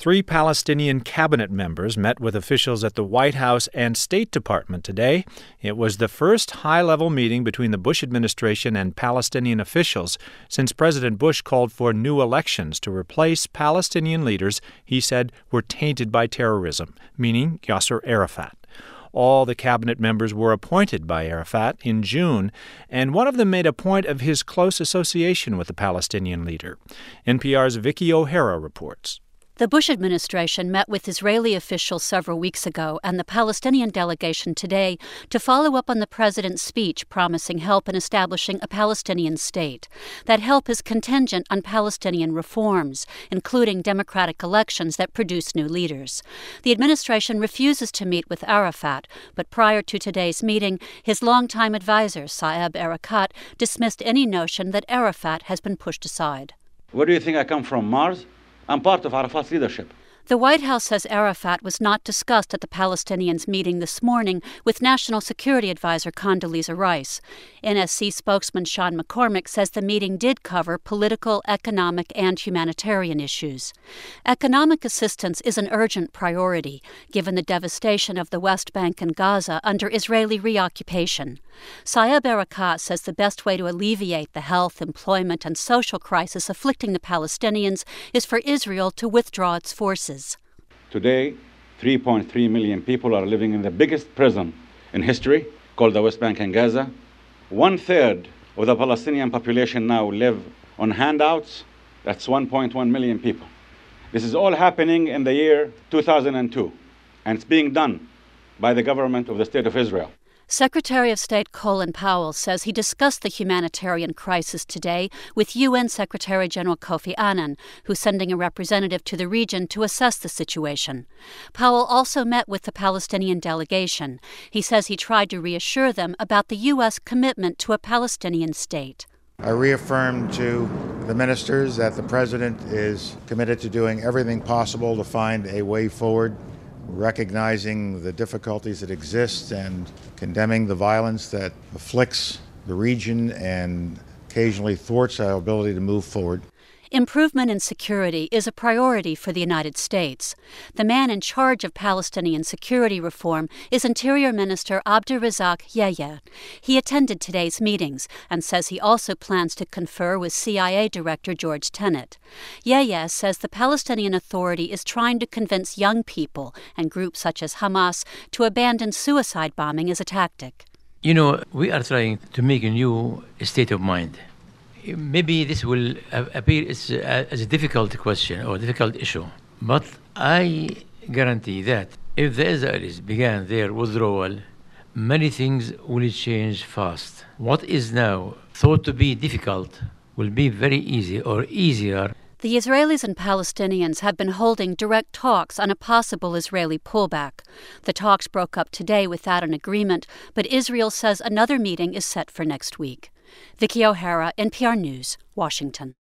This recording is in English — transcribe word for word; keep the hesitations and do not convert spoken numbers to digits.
Three Palestinian cabinet members met with officials at the White House and State Department today. It was the first high-level meeting between the Bush administration and Palestinian officials since President Bush called for new elections to replace Palestinian leaders he said were tainted by terrorism, meaning Yasser Arafat. All the cabinet members were appointed by Arafat in June, and one of them made a point of his close association with the Palestinian leader. N P R's Vicky O'Hara reports. The Bush administration met with Israeli officials several weeks ago and the Palestinian delegation today to follow up on the president's speech promising help in establishing a Palestinian state. That help is contingent on Palestinian reforms, including democratic elections that produce new leaders. The administration refuses to meet with Arafat, but prior to today's meeting, his longtime advisor, Saeb Erekat, dismissed any notion that Arafat has been pushed aside. Where do you think I come from, Mars? I'm part of Arafat's leadership. The White House says Arafat was not discussed at the Palestinians' meeting this morning with National Security Advisor Condoleezza Rice. N S C spokesman Sean McCormick says the meeting did cover political, economic, and humanitarian issues. Economic assistance is an urgent priority, given the devastation of the West Bank and Gaza under Israeli reoccupation. Saeb Erekat says the best way to alleviate the health, employment, and social crisis afflicting the Palestinians is for Israel to withdraw its forces. Today, three point three million people are living in the biggest prison in history, called the West Bank and Gaza. One-third of the Palestinian population now live on handouts. That's one point one million people. This is all happening in the year two thousand two, and it's being done by the government of the State of Israel. Secretary of State Colin Powell says he discussed the humanitarian crisis today with U N Secretary General Kofi Annan, who's sending a representative to the region to assess the situation. Powell also met with the Palestinian delegation. He says he tried to reassure them about the U S commitment to a Palestinian state. I reaffirmed to the ministers that the president is committed to doing everything possible to find a way forward, recognizing the difficulties that exist and condemning the violence that afflicts the region and occasionally thwarts our ability to move forward. Improvement in security is a priority for the United States. The man in charge of Palestinian security reform is Interior Minister Abdirazak Yehia. He attended today's meetings and says he also plans to confer with C I A Director George Tenet. Yehia says the Palestinian Authority is trying to convince young people and groups such as Hamas to abandon suicide bombing as a tactic. You know, we are trying to make a new state of mind. Maybe this will appear as a, as a difficult question or difficult issue, but I guarantee that if the Israelis began their withdrawal, many things will change fast. What is now thought to be difficult will be very easy or easier. The Israelis and Palestinians have been holding direct talks on a possible Israeli pullback. The talks broke up today without an agreement, but Israel says another meeting is set for next week. Vicky O'Hara, N P R News, Washington.